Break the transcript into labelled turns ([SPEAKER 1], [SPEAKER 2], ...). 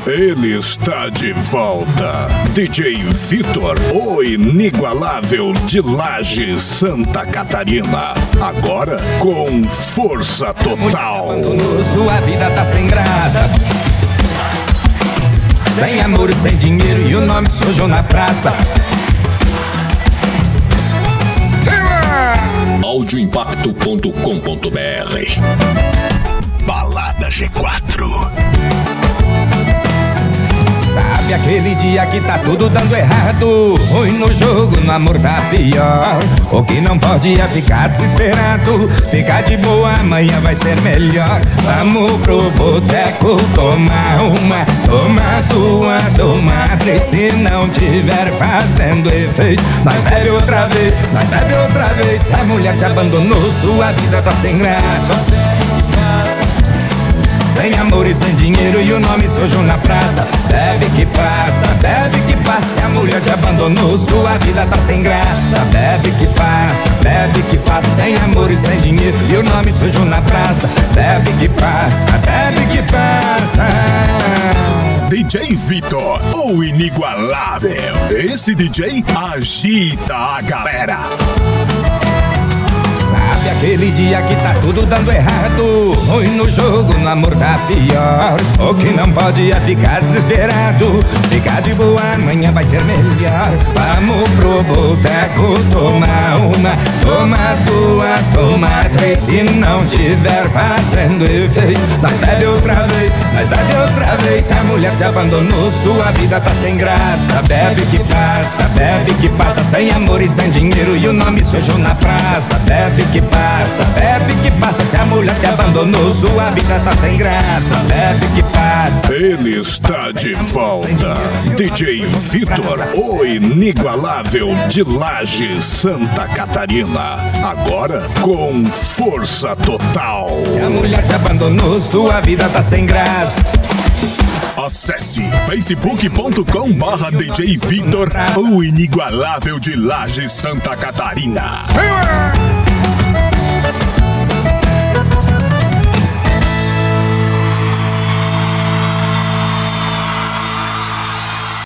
[SPEAKER 1] Ele está de volta. DJ Vitor, o inigualável de Lages, Santa Catarina. Agora com força total.
[SPEAKER 2] Sua vida tá sem graça, sem amor e sem dinheiro, e o nome sujo na praça.
[SPEAKER 1] Audioimpacto.com.br. Balada G4.
[SPEAKER 2] Sabe aquele dia que tá tudo dando errado? Ruim no jogo, no amor tá pior. O que não pode é ficar desesperado. Ficar de boa, amanhã vai ser melhor. Vamos pro boteco tomar uma. Toma duas, toma três. Se não tiver fazendo efeito, nós bebe outra vez, nós bebe outra vez. Se a mulher te abandonou, sua vida tá sem graça, sem amor e sem dinheiro, e o nome sujo na praça. Bebe que passa, bebe que passa. Se a mulher te abandonou, sua vida tá sem graça. Bebe que passa, bebe que passa. Sem amor e sem dinheiro, e o nome sujo na praça. Bebe que passa, bebe que passa.
[SPEAKER 1] DJ Vitor, o inigualável. Esse DJ agita a galera.
[SPEAKER 2] Sabe aquele dia que tá tudo dando errado? Ruim no jogo, no amor tá pior. O que não pode é ficar desesperado. Ficar de boa, amanhã vai ser melhor. Vamos pro boteco tomar uma. Toma duas, toma três. Se não tiver fazendo efeito, nós bebe outra vez, nós bebe outra vez. Se a mulher te abandonou, sua vida tá sem graça. Bebe que passa, bebe que passa. Sem amor e sem dinheiro, e o nome sujo na praça. Bebe que passa, bebe que passa. Se a mulher te abandonou, sua vida tá sem graça. Bebe que passa.
[SPEAKER 1] Ele está de volta. DJ Vitor, o inigualável de Lages, Santa Catarina. Agora com força total.
[SPEAKER 2] Se a mulher te abandonou, sua vida tá sem graça.
[SPEAKER 1] Acesse facebook.com/DJ Vitor, o inigualável de Lages, Santa Catarina.